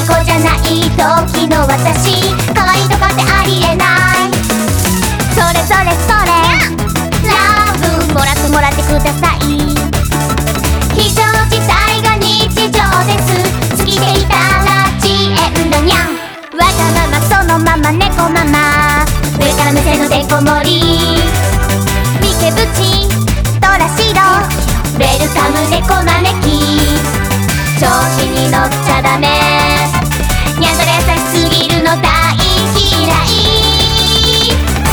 子じゃない時の私、可愛いとかってありえない。それそれそれラブもらってもらってください。非常事態が日常です。過ぎていたら遅延だにゃん。わがままそのまま猫ママ、上から目線のデコ盛り、三毛ブチトラシドウェルカム猫招き。調子に乗っちゃダメ、ニャンドレ優しすぎるの大嫌い。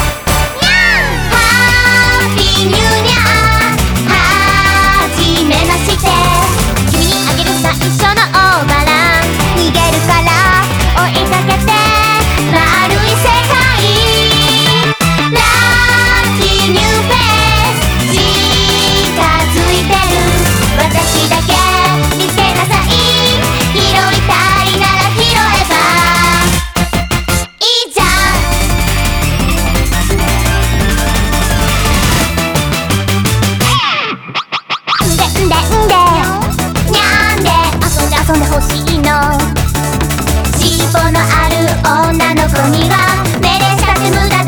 ハッピーニューニャーはじめまして。君にあげる最初のオーバーラン、逃げるから追いかけて丸い世界。ラッキーニューフェイス近づいてる、私だけ見つけなさい。拾いたいなら拾えばいいじゃん。んでんでんでにゃんで遊んで遊んでほしいの。尻尾のある女の子には命令したって無駄